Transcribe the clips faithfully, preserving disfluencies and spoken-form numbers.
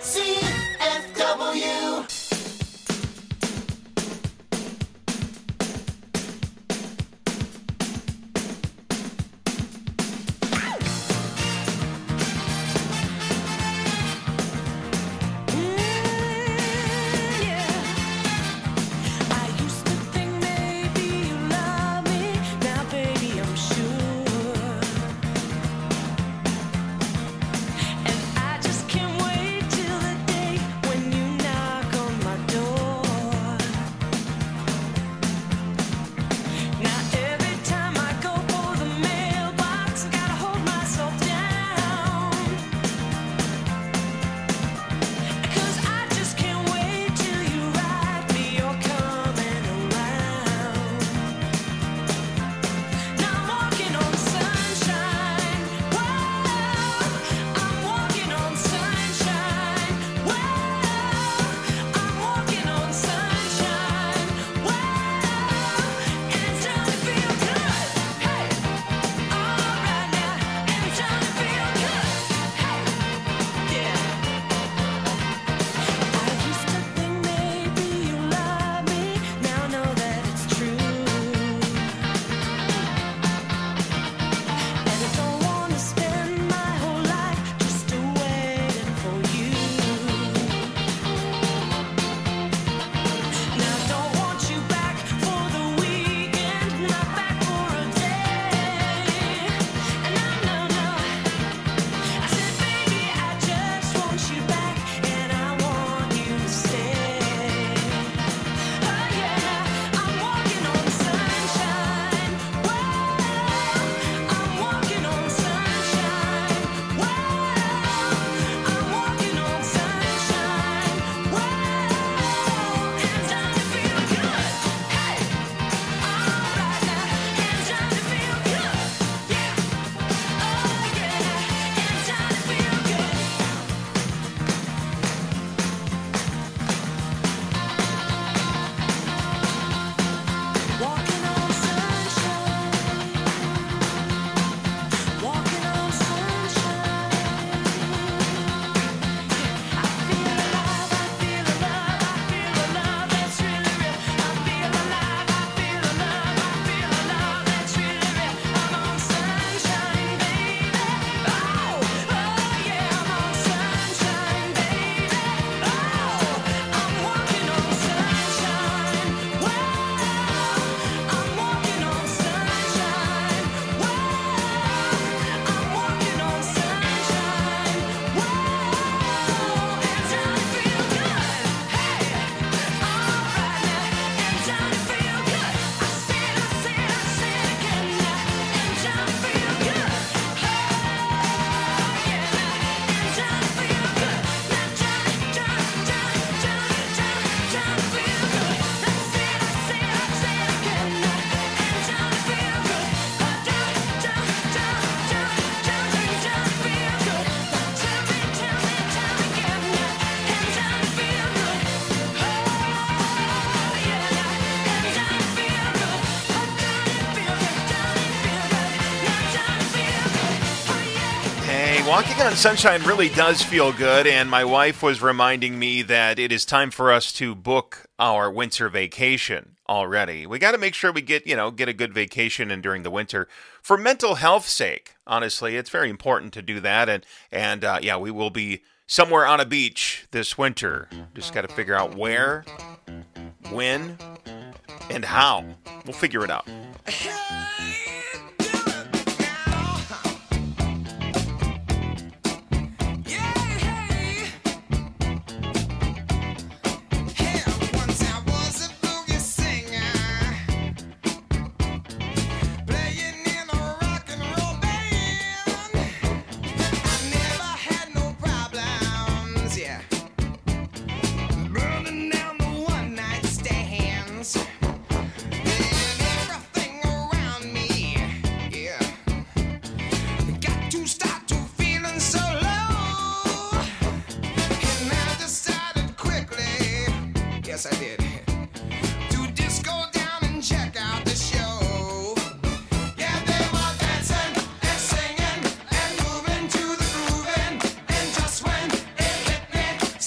C F W. Walking on sunshine really does feel good, and my wife was reminding me that it is time for us to book our winter vacation already. We got to make sure we get, you know, get a good vacation in during the winter for mental health's sake. Honestly, it's very important to do that, and and uh, yeah, we will be somewhere on a beach this winter. Just got to figure out where, when, and how. We'll figure it out. Yes, I did. To just go down and check out the show. Yeah, they were dancing and singing and moving to the grooving. And just when it hit me,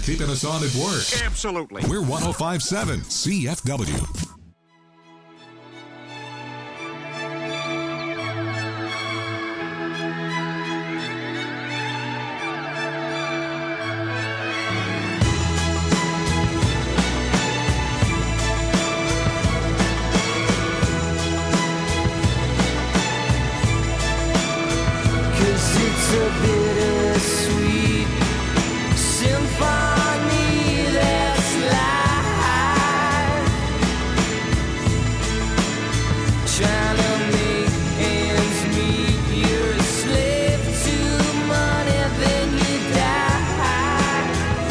keeping us on at work. Absolutely. We're one oh five point seven C F W. It's a bittersweet symphony that's live. Trying to make ends meet, you're a slave to money, then you die.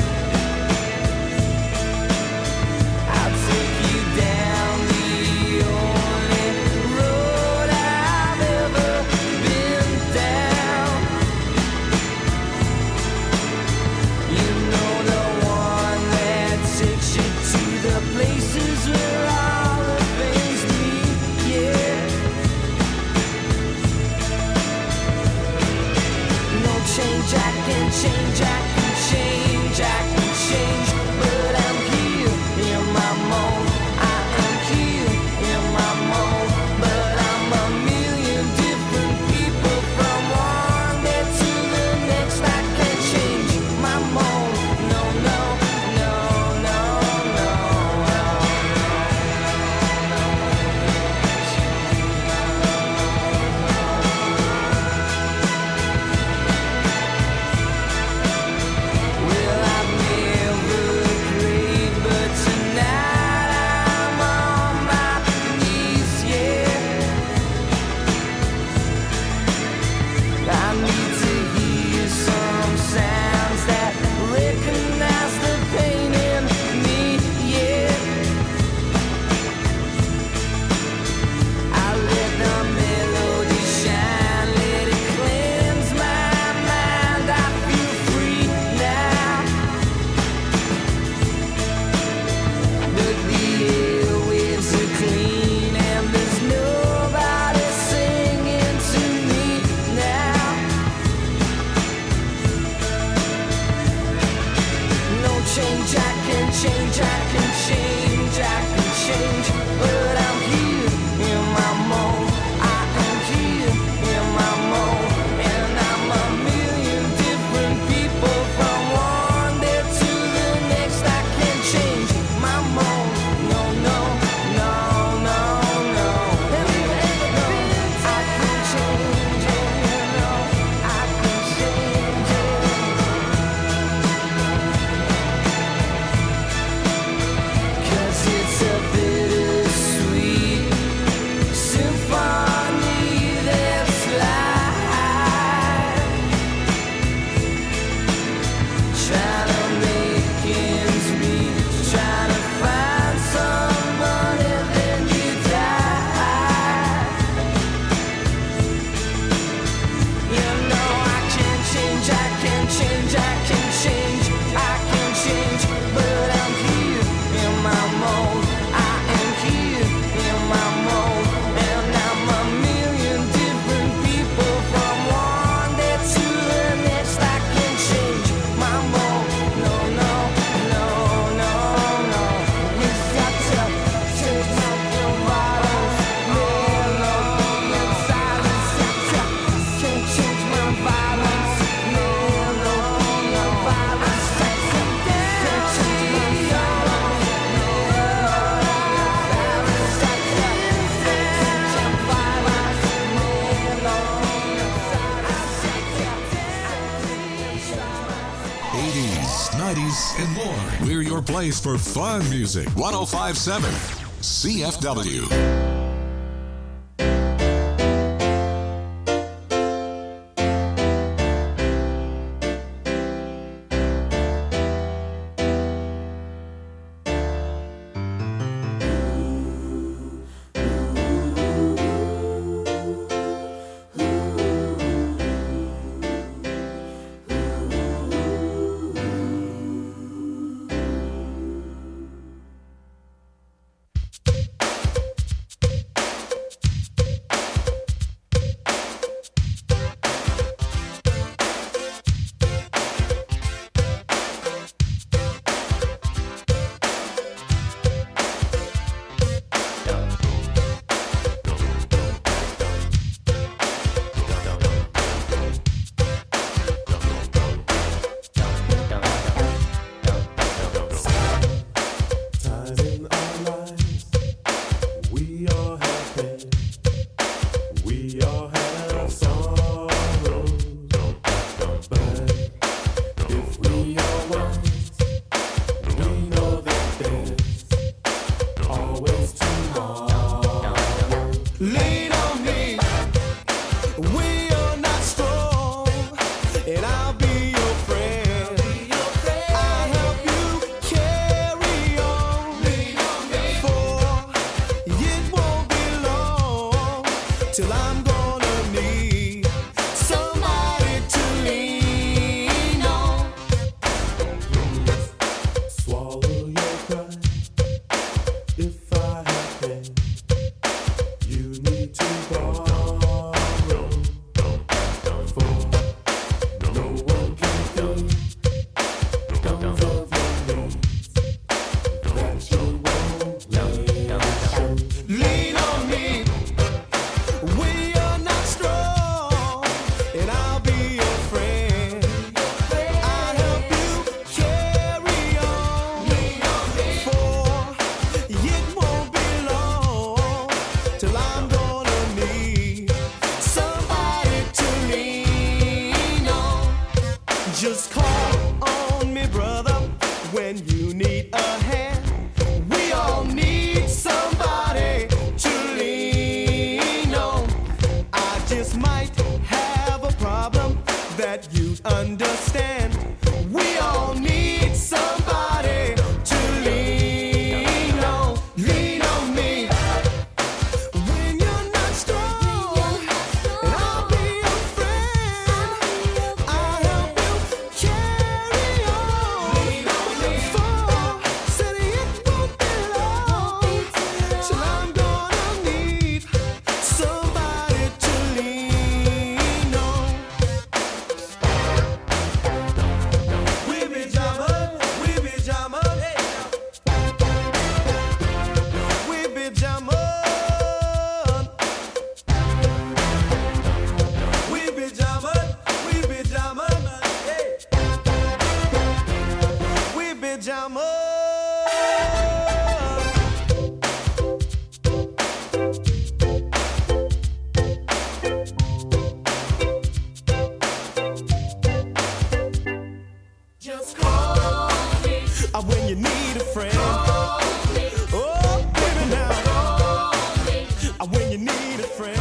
I'll take you down the only road I've ever been down. You know the one that takes you to the places where all the things meet, yeah. No change, I can change, I can change, I can change, but I'm here in my mold. I am here in my mold, but I'm a million different people from one day to the next. I can't change my mold. No, no, no, no, no, well, I've never prayed, but tonight I'm on my knees, yeah. I need to hear some sounds that recognize the pain in me, yeah. I let the melody shine, let it cleanse my mind. I feel free now. But the airwaves are clean and there's nobody singing to me now. No change, I can change, I can change, I can change, but I'm here in my mold. I am here in my mold, and I'm a million different people from one day to the next. I can't change my mold. No, no, no, no, no. No, I can change it. No, I can change it. 'Cause it's a bittersweet symphony that's live. Trying to make ends meet, trying to find some money, then you die. You know I can change, I can change, I can change, I can change, but I'm here in my mold. I am here in my mold, and I'm a million different people from one day to the next. I can change my mold. No, no, no, no, no. It's got to change my violence, melody and silence. Can't change my violence, melody and violence. Can't change my violence, eighties, nineties, and more. We're your place for fun music. one oh five point seven C F W. lean on me. We are not strong, and I'll be your friend. I'll help you carry on. For it won't be long till I'm gonna need somebody to lean on. Swallow your pride. If I have pain, you need to borrow. For no one can think comes of your needs that you won't let. Lean on me. We are not strong, and I'll be your friend. I'll help you carry on. For it won't be long till I'm gonna need somebody to lean on. Just call on me, brother, when you need a hand. We all need somebody to lean on. I just might have a problem that you'd understand. We all need somebody to lean on. Lean on me when you're not strong, and I'll be your friend. I'll help you carry on. For said it won't be long till I'm gonna need somebody to lean on. We be jamming, we be jamming, we be jamming, we be jamming, we be jamming, we be jamming. Just call me uh, when you need a friend. Call me. Oh, baby, now. Call me uh, when you need a friend.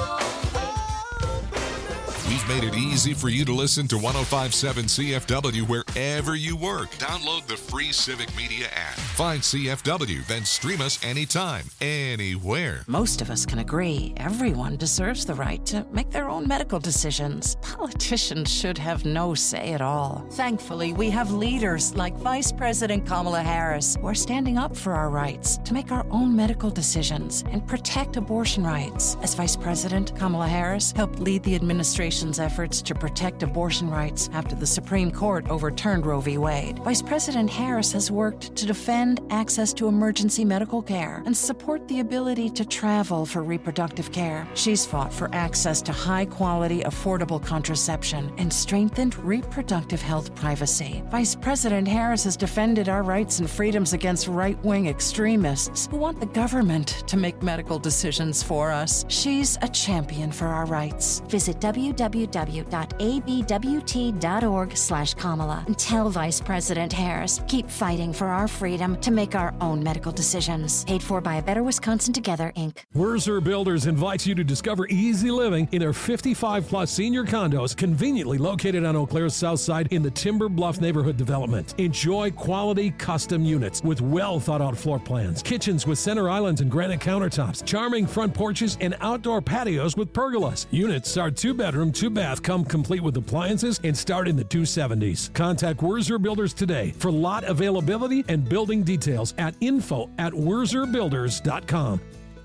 We've made it easy for you to listen to one oh five point seven C F W wherever you work. Download the free Civic Media app. Find C F W, then stream us anytime, anywhere. Most of us can agree everyone deserves the right to make their own medical decisions. Politicians should have no say at all. Thankfully, we have leaders like Vice President Kamala Harris who are standing up for our rights to make our own medical decisions and protect abortion rights. As Vice President, Kamala Harris helped lead the administration's efforts to protect abortion rights after the Supreme Court overturned Roe v. Wade. Vice President Harris has worked to defend access to emergency medical care and support the ability to travel for reproductive care. She's fought for access to high-quality, affordable contraception and strengthened reproductive health privacy. Vice President Harris has defended our rights and freedoms against right-wing extremists who want the government to make medical decisions for us. She's a champion for our rights. Visit w w w dot a b w t dot org slash Kamala and tell Vice President Harris, keep fighting for our freedom to make our own medical decisions. Paid for by A Better Wisconsin Together, Incorporated. Wurzer Builders invites you to discover easy living in their fifty-five plus senior condos conveniently located on Eau Claire's south side in the Timber Bluff neighborhood development. Enjoy quality custom units with well thought out floor plans, kitchens with center islands and granite countertops, charming front porches, and outdoor patios with pergolas. Units are two bedroom, two bath, come complete with appliances and start in the two seventies. Contact Wurzer Builders today for lot availability and building details at info at wurzer builders dot com.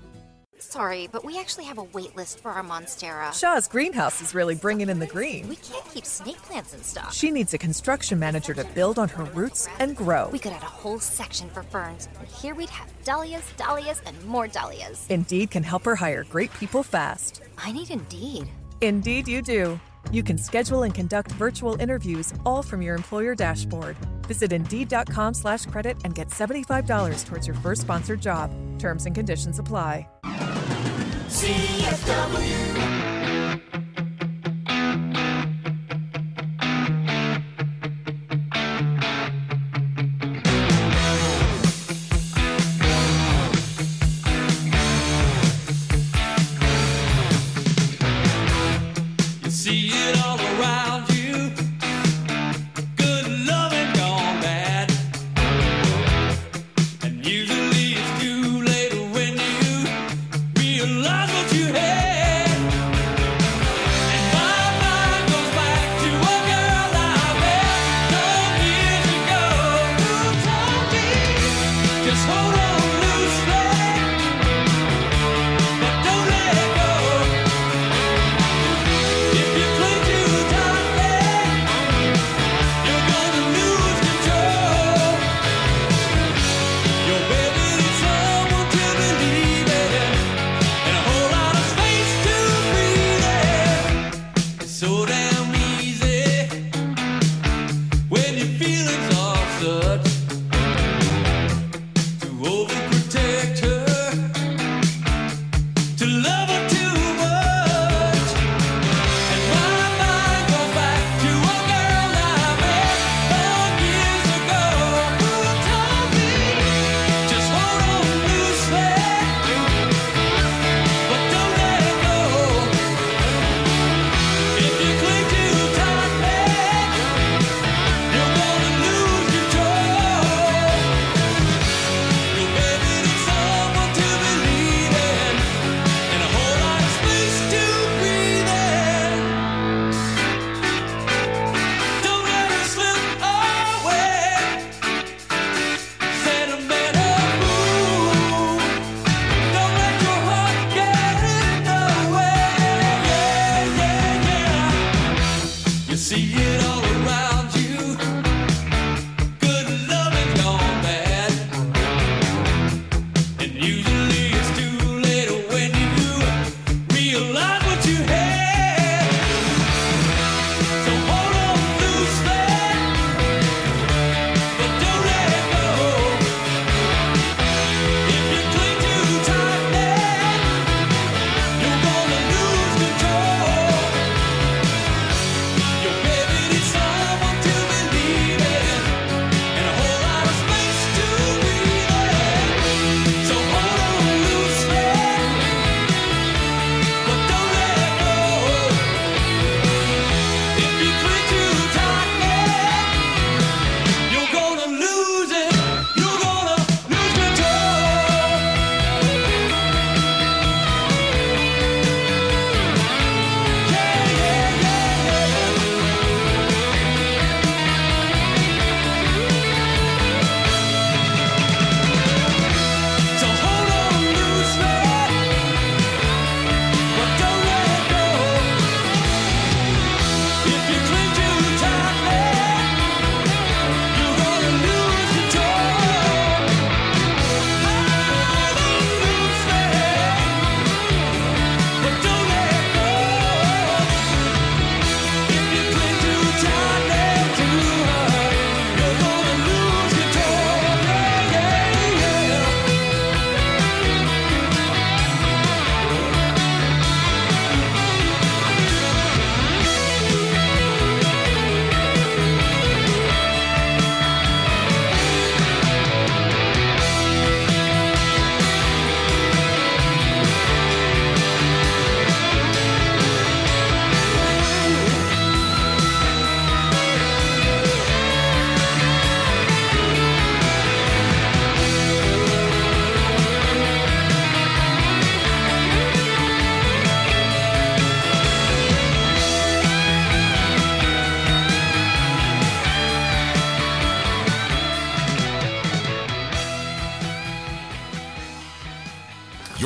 Sorry, but we actually have a wait list for our Monstera. Shaw's greenhouse is really bringing in the green. We can't keep snake plants in stock. She needs a construction manager to build on her roots and grow. We could add a whole section for ferns, and here we'd have dahlias, dahlias, and more dahlias. Indeed can help her hire great people fast. I need Indeed. Indeed you do. You can schedule and conduct virtual interviews all from your employer dashboard. Visit Indeed.com slash credit and get seventy-five dollars towards your first sponsored job. Terms and conditions apply. C F W.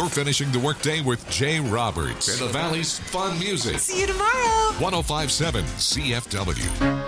You're finishing the workday with Jay Roberts and the Valley's fun music. See you tomorrow. one oh five point seven C F W.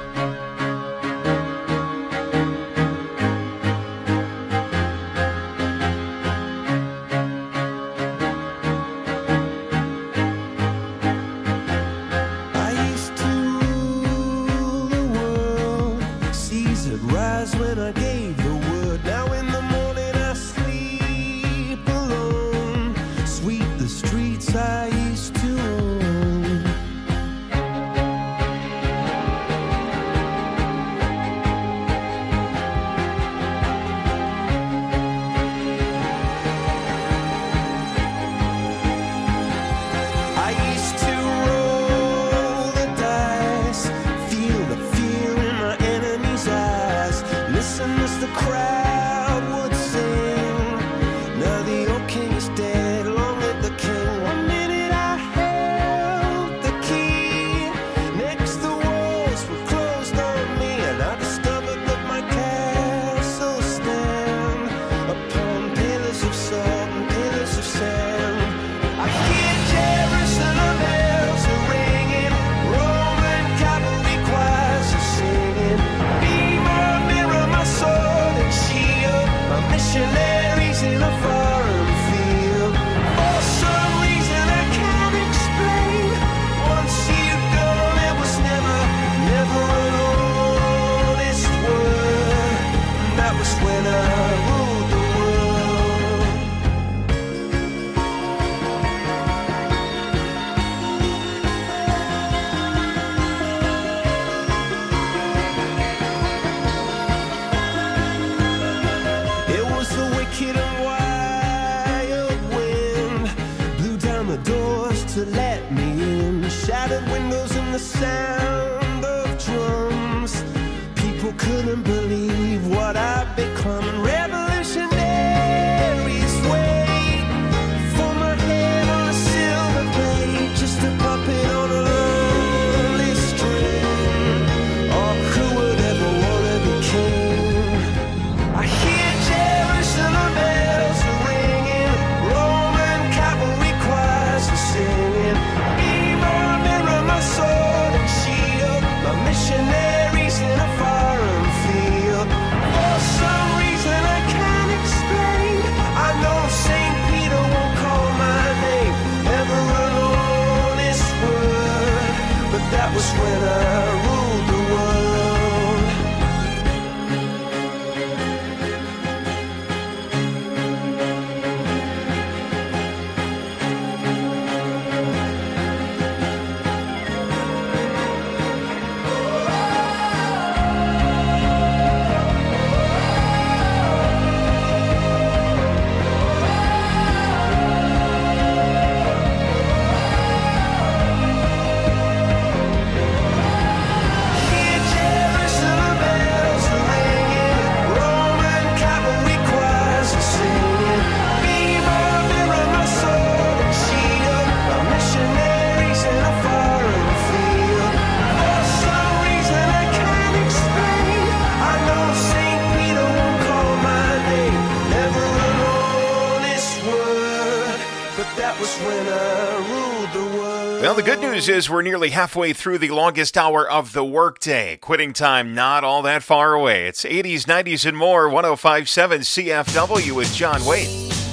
Well, the good news is we're nearly halfway through the longest hour of the workday. Quitting time not all that far away. It's eighties, nineties, and more. one oh five point seven C F W with John Wayne.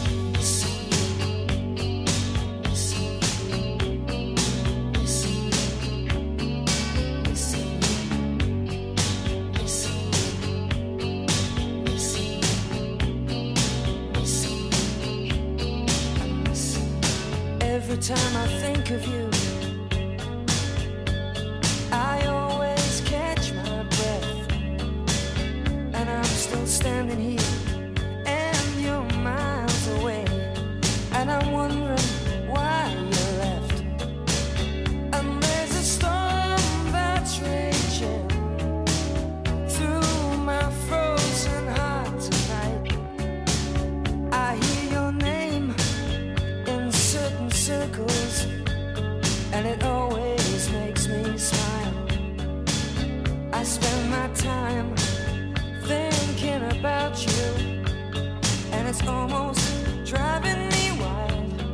Every time I think of you, I always catch my breath, and I'm still standing here, and you're miles away, and I'm wondering why you left. And there's a storm that's raging through my frozen heart tonight. I hear your name in certain circles, and it always makes me smile. I spend my time thinking about you, and it's almost driving me wild.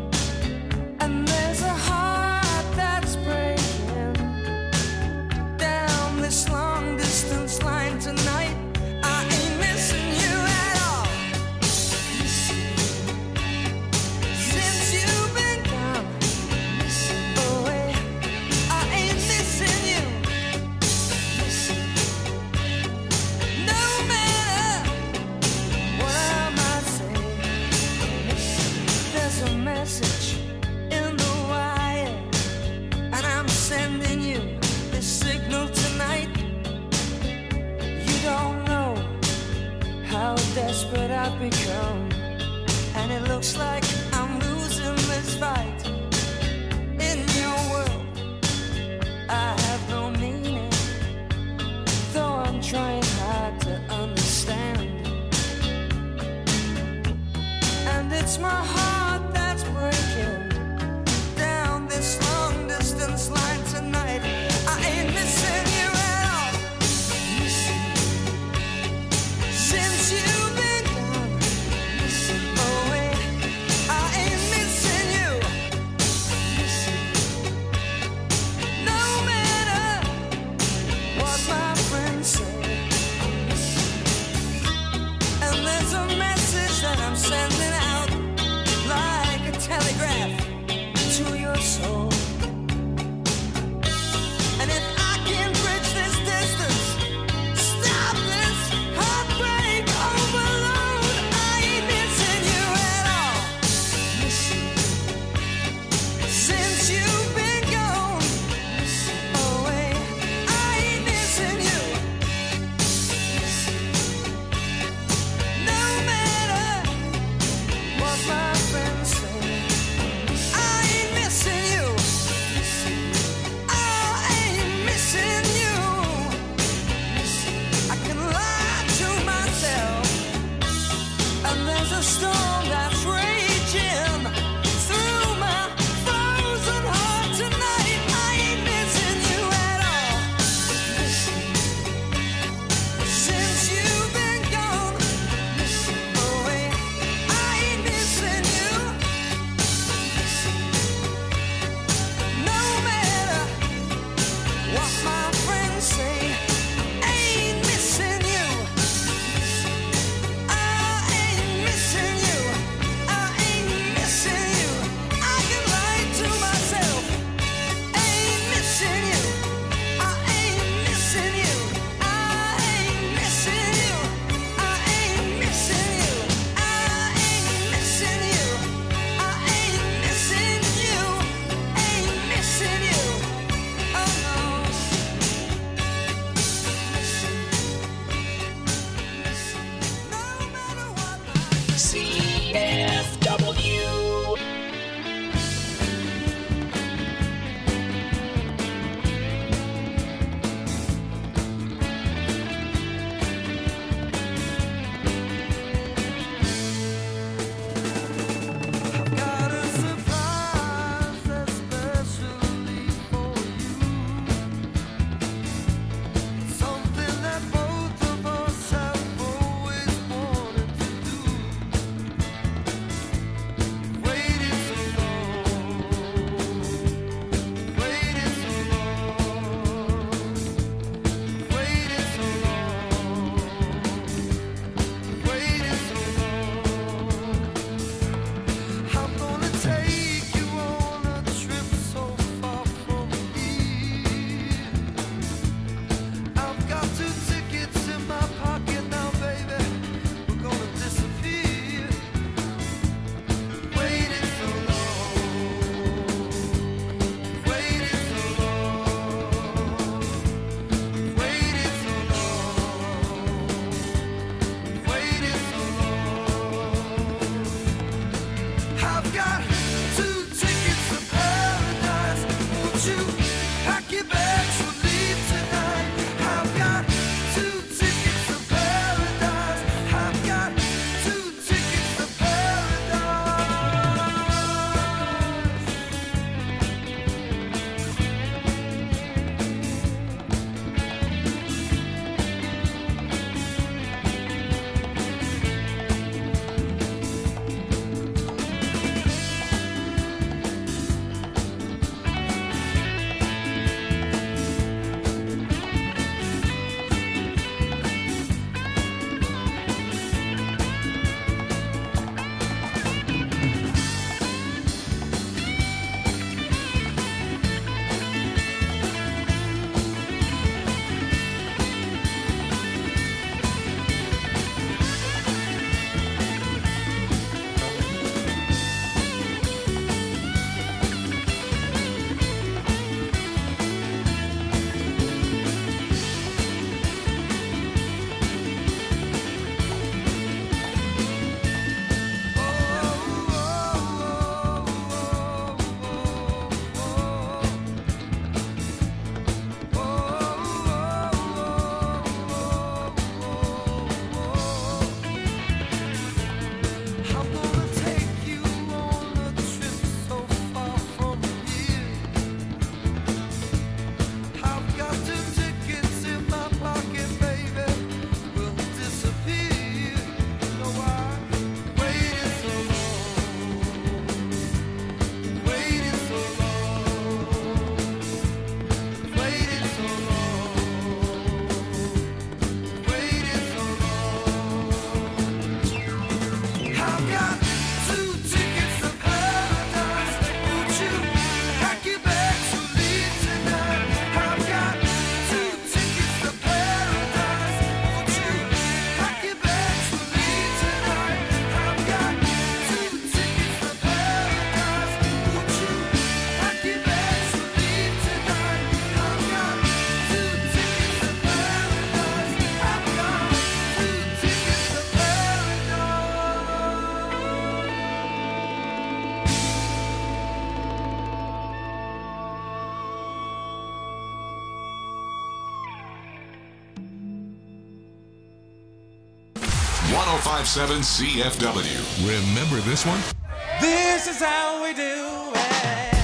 oh five seven C F W. Remember this one? This is how we do it.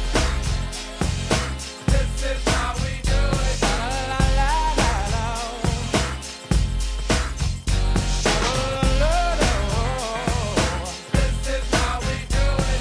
This is how we do it. Sha-la-la-la-la. Sha-la-la-la-la. This is how we do it.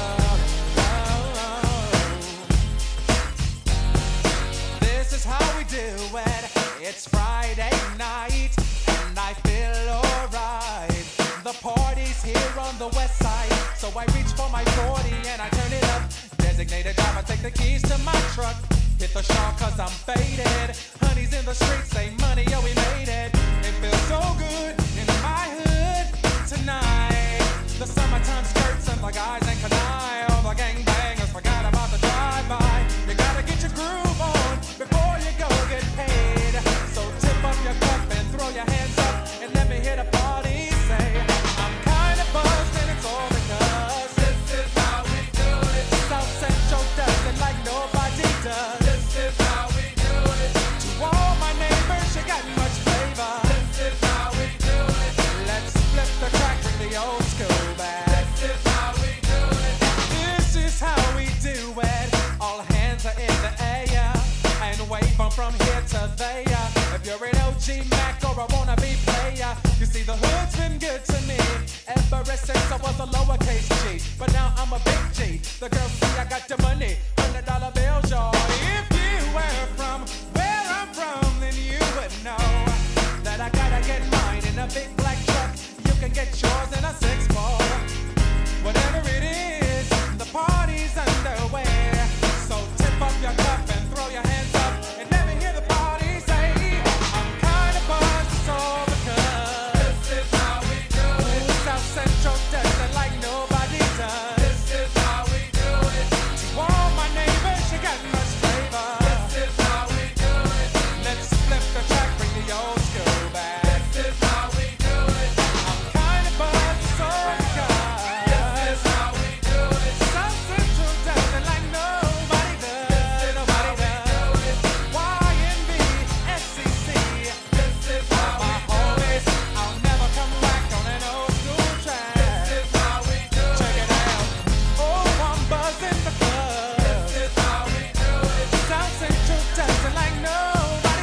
La-la-la-la. This is how we do it. It's Friday night and I feel alright. The party's here on the west side, so I reach for my forty and I turn it up. Designated driver, take the keys to my truck. Hit the shop cause I'm faded. Honey's in the streets, say money, yo, we made it. It feels so good in my hood tonight. The summertime skirts and the guys ain't canine. All the gangbangers forgot about the drive-by. You gotta get your groove on before you go get paid. So tip up your cup and throw your hands up and let me hit a party. Say, I'm kinda buzzed and it's all because this is how we do it. South Central does it like nobody does. This is how we do it. To all my neighbors, you got much flavor. This is how we do it. Let's flip the track, bring the old school back. This is how we do it. This is how we do it. All hands are in the air and wave them from here to there. If you're an O G Mac or a wannabe player, you see the hood's been good to me ever since I was a lowercase G. But now I'm a big G. The girls see I got the money, hundred dollar bills, y'all. If you were from where I'm from, then you would know that I gotta get mine in a big black truck. You can get yours in a six ball. Whatever it is, the party's underway. So tip up your cup and throw your hands up and let me hear the party say, I'm kinda buzzed, it's all because this is how we do it. South Central does it like nobody does. This is how we do it. To all my neighbors, you got much flavor. This is how we do it. Let's flip the track, bring the old school back. This is how we do it. I'm kinda buzzed, it's all because this is how we do it. South Central does it like nobody does. Nobody does. Y N B, S C C. This is how my homies. I'll never come back on an old school track. This is how we do it. Check it out. Oh, I'm buzzing because this is how we do it. South Central does it like nobody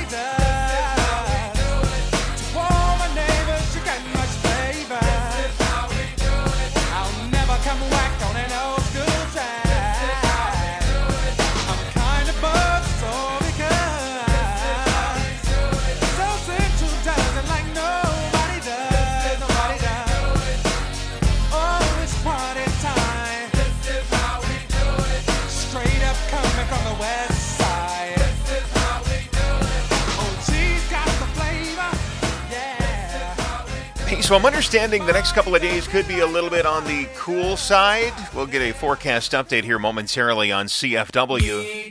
does. To all my neighbors, you got much flavor. This is how we do it. I'll never come back on an old school track. I'm kinda buzzed, so because South Central does it like nobody does. Nobody does. Oh, it's party time. This is how we do it. Straight up coming from the west side. This is how we do it. Oh, she's got the flavor. Yeah. Hey, so I'm understanding the next couple of days could be a little bit on the cool side. We'll get a forecast update here momentarily on C F W.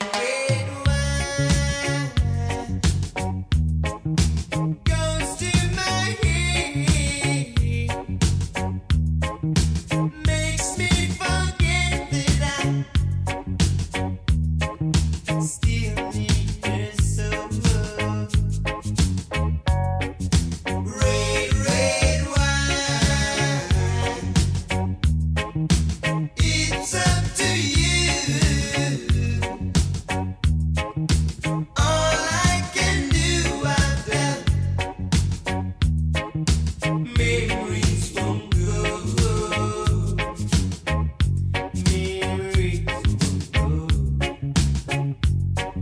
Goes to my head, makes me forget that I still need her so much. Red, red wine, it's up to you. All I can do, I bet memories won't go. Memories won't go.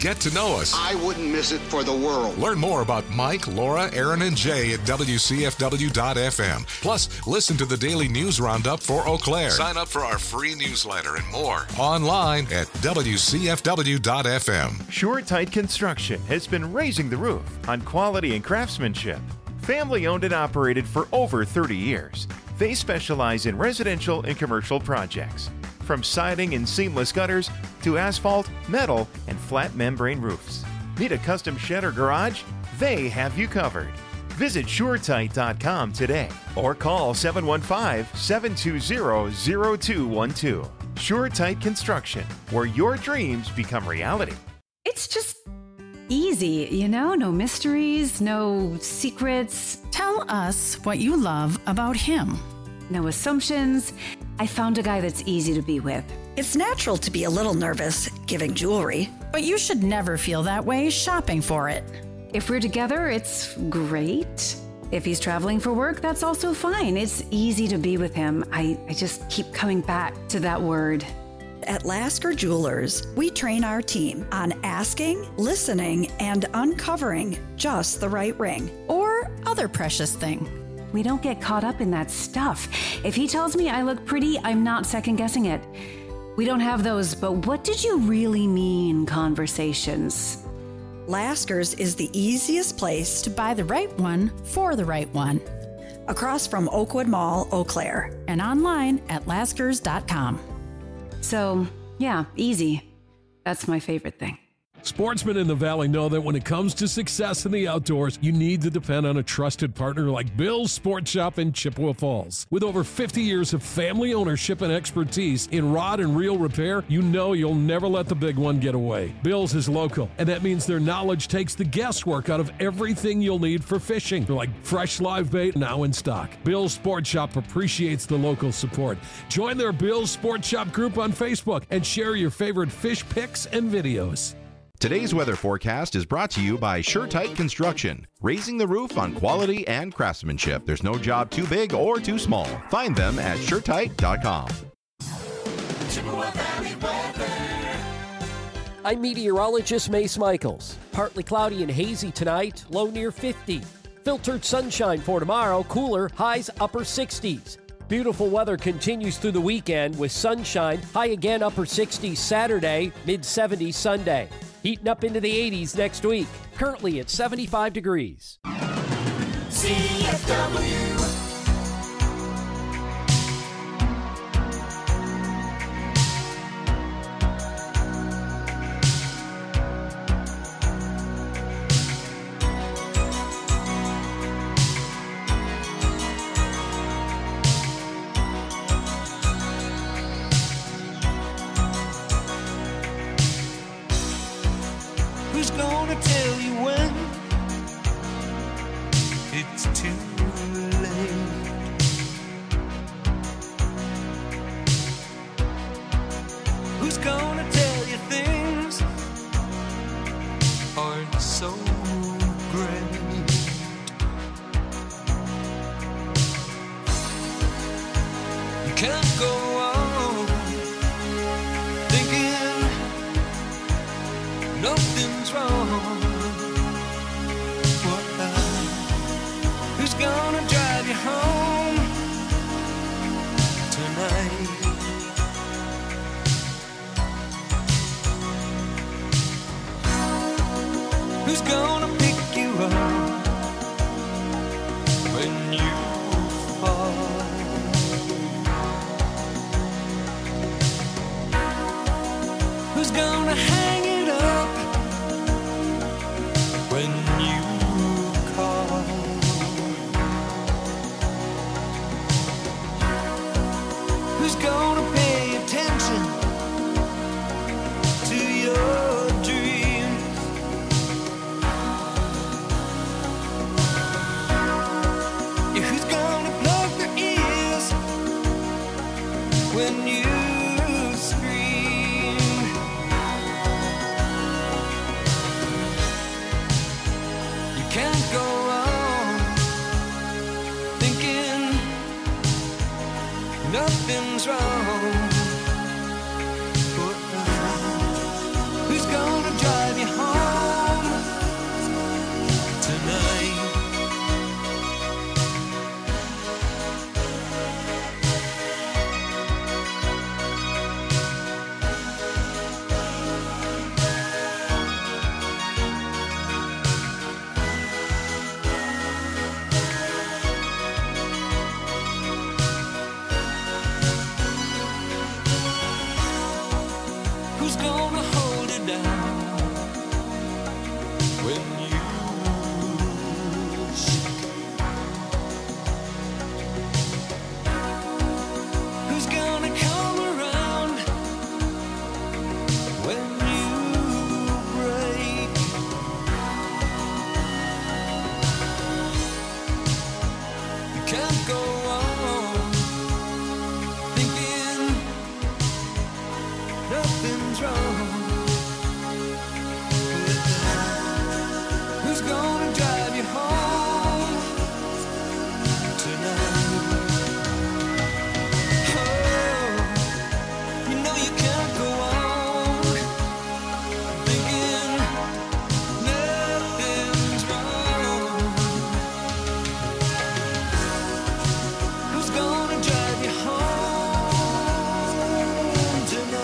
Get to know us. I wouldn't miss it for the world. Learn more about Mike, Laura, Aaron, and Jay at W C F W dot F M. Plus, listen to the daily news roundup for Eau Claire. Sign up for our free newsletter and more online at W C F W dot F M. SureTight Construction has been raising the roof on quality and craftsmanship. Family owned and operated for over thirty years. They specialize in residential and commercial projects, from siding and seamless gutters to asphalt, metal, and flat membrane roofs. Need a custom shed or garage? They have you covered. Visit Sure Tight dot com today or call seven one five, seven two zero, zero two one two. SureTight Construction, where your dreams become reality. It's just easy, you know? No mysteries, no secrets. Tell us what you love about him. No assumptions. I found a guy that's easy to be with. It's natural to be a little nervous giving jewelry. But you should never feel that way shopping for it. If we're together, it's great. If he's traveling for work, that's also fine. It's easy to be with him. I, I just keep coming back to that word. At Lasker Jewelers, we train our team on asking, listening, and uncovering just the right ring. Or other precious thing. We don't get caught up in that stuff. If he tells me I look pretty, I'm not second guessing it. We don't have those, but what did you really mean conversations. Lasker's is the easiest place to buy the right one for the right one. Across from Oakwood Mall, Eau Claire. And online at laskers dot com. So, yeah, easy. That's my favorite thing. Sportsmen in the Valley know that when it comes to success in the outdoors, you need to depend on a trusted partner like Bill's Sport Shop in Chippewa Falls. With over fifty years of family ownership and expertise in rod and reel repair, you know you'll never let the big one get away. Bill's is local, and that means their knowledge takes the guesswork out of everything you'll need for fishing, like fresh live bait now in stock. Bill's Sport Shop appreciates the local support. Join their Bill's Sport Shop group on Facebook and share your favorite fish pics and videos. Today's weather forecast is brought to you by SureTight Construction, raising the roof on quality and craftsmanship. There's no job too big or too small. Find them at Sure Tight dot com. Chippewa Valley weather. I'm meteorologist Mace Michaels. Partly cloudy and hazy tonight, low near fifty. Filtered sunshine for tomorrow, cooler, highs upper sixties. Beautiful weather continues through the weekend with sunshine, high again upper sixties Saturday, mid seventies Sunday. Heating up into the eighties next week. Currently at seventy-five degrees. C F W. Who's gonna tell you when it's too late? Who's gonna tell you things aren't so great? You can't go on thinking nothing's wrong. What the? Who's gonna drive you home tonight? Who's gonna pick you up when you fall? Who's gonna hang it up when you call? Who's gonna pay attention to your dreams? Yeah, who's gonna plug their ears when you scream? You can't go on thinking nothing's wrong. Who's gonna drive you home Who's gonna hold it down when you shake? Who's gonna come around when you break? You can't go on thinking nothing's wrong. Who's gonna drive you home tonight? Oh, you know you can't go on thinking nothing's wrong. Who's gonna drive you home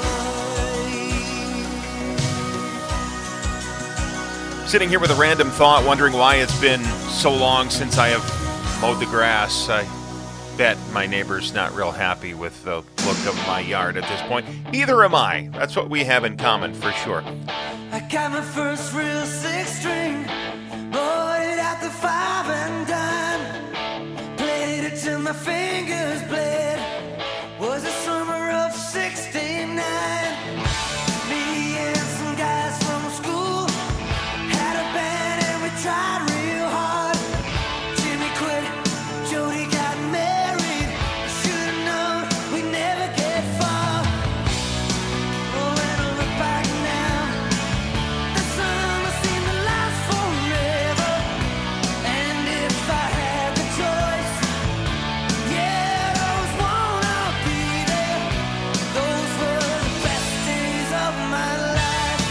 tonight? Sitting here with a random thought, wondering why it's been so long since I have mowed the grass. I bet my neighbor's not real happy with the look of my yard at this point. Neither am I. That's what we have in common for sure. I got my first real six string, bought it at the five and dime, played it till my fingers bled. Was the summer of sixty-nine. Me and some guys from school had a band and we tried real hard. Jimmy quit, Jody got married. Should've known we'd never get far. Oh, when I look back now, the summer seemed to last forever. And if I had the choice, yeah, those won't all be there. Those were the best days of my life.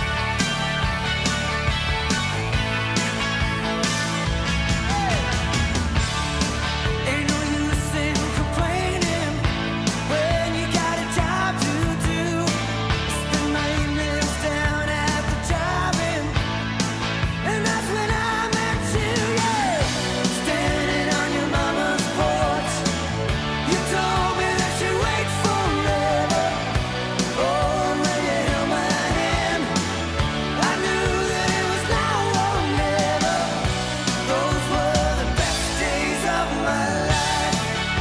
Ain't no use in complaining when you got a job to do. Spend my evenings down at the drive-in, and that's when I met you, yeah. Standing on your mama's porch, you told me that you'd wait forever. Oh, when you held my hand, I knew that it was now or never. Those were the best days of my life.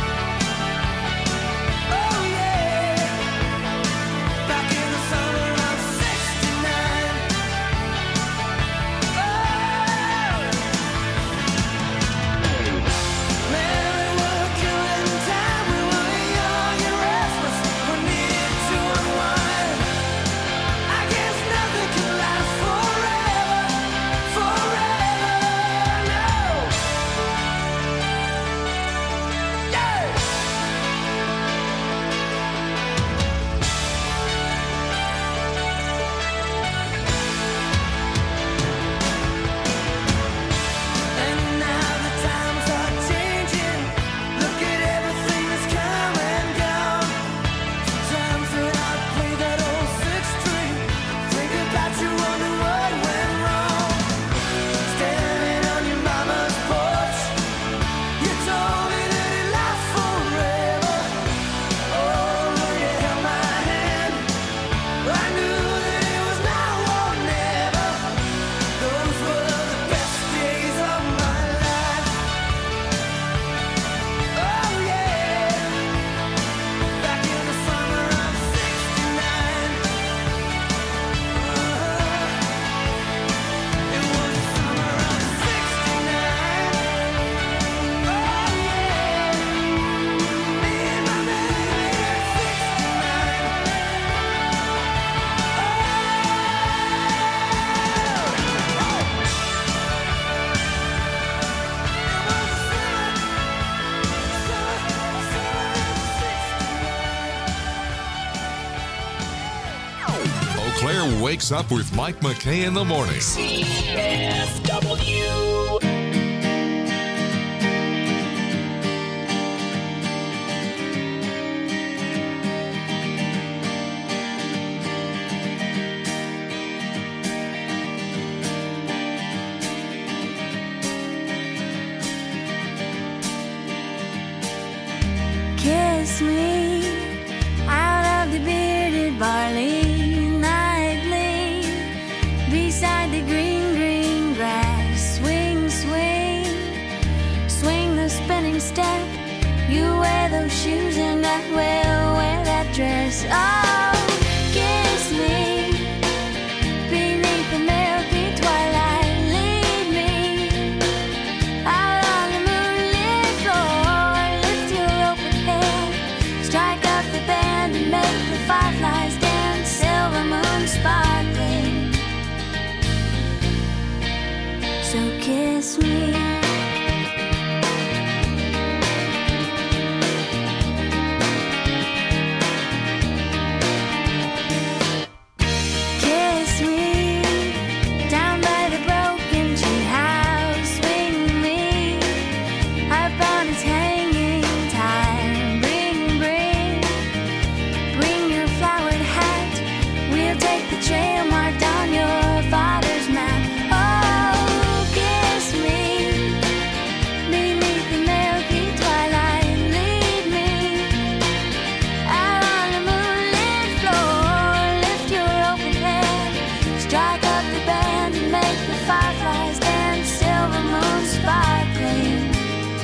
Oh yeah, back in the summer of sixty-nine. Oh, man, we were killing time. We were young and restless. We needed to unwind. I guess nothing can last forever, forever, no. Yeah. And now the times are changing. Look at everything that's come and gone. Sometimes when I play that old six string, think about you, wonder what went wrong. Standing on your mama's porch, you told me that it lasts forever. Oh, when you held my hand, I knew that it was now or never. Those were the best days of my life. Oh yeah, back in the summer of sixty-nine. It was the summer of sixty-nine. Oh yeah, me and my baby at sixty-nine. Eau Claire wakes up with Mike McKay in the morning. C F W. Kiss me out of the bearded barley. stars. Oh, kiss me beneath the milky twilight. Lead me out on the moonlit floor. Lift your open hand, strike up the band and make the fireflies dance. Silver moon sparkling. So kiss me. Kiss me down by the broken treehouse. Swing me up on its hanging time. Bring, bring, bring your flowered hat. We'll take the trail marked on your father's map. Oh, kiss me beneath the milky twilight. Lead me out on the moonlit floor. Lift your open hand, strike up the band and make the fireflies dance. Silver moon sparkling.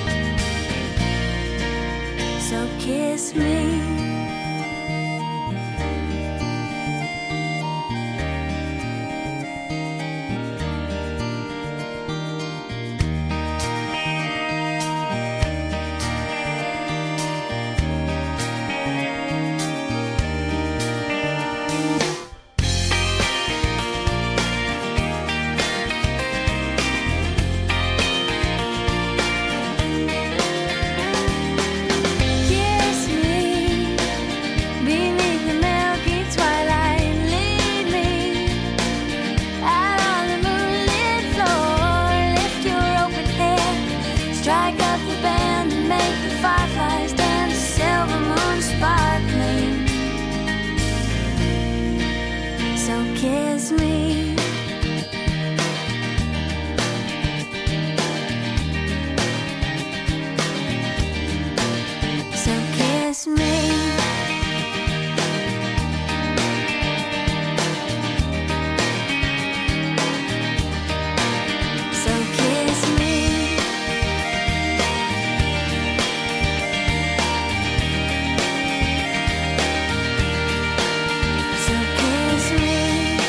So kiss me. Kiss me beneath the milky twilight. Lead me out on the moonlit floor. Lift your open hand, strike up the band and make the fireflies dance. Silver moon sparkling. So kiss me. So kiss me. So kiss me. So kiss me.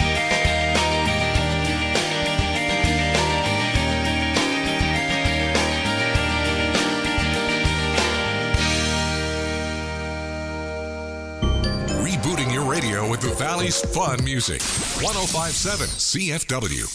Rebooting your radio with the Valley's fun music. one oh five point seven C F W.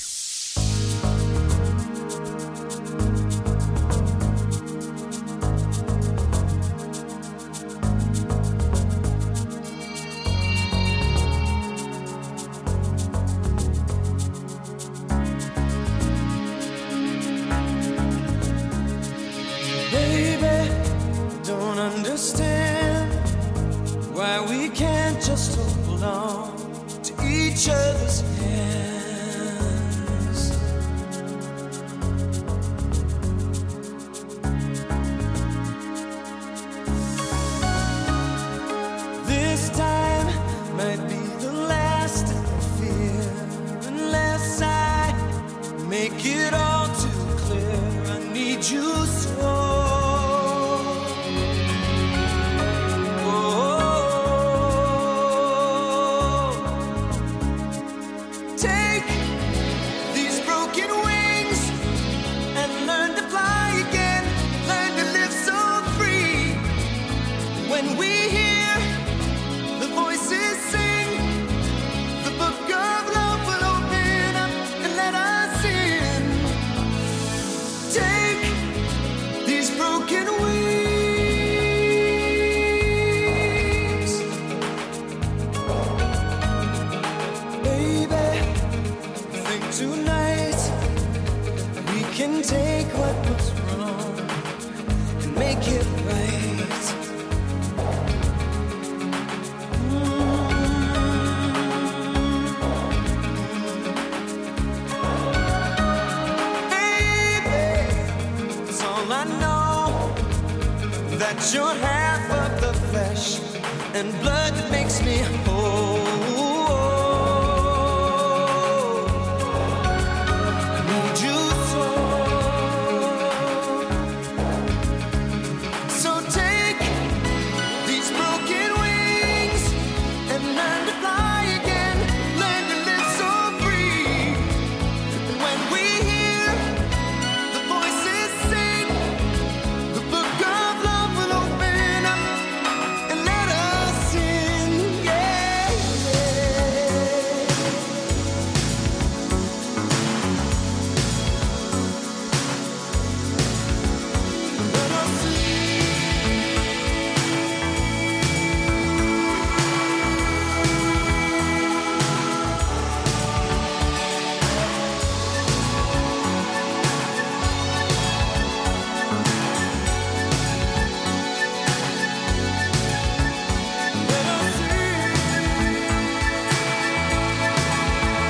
Baby, don't understand why we can't just hold on to each other's hands. This time might be the last I fear, unless I make it all too clear. I need you so. Take these broken wings and learn to fly again. Learn to live so free. When we hear the voices sing, the book of love will open up and let us in. Take these broken wings, baby. Think tonight we can take what was wrong and make it right. Baby, it's all I know, that you're half of the flesh and blood that makes me whole.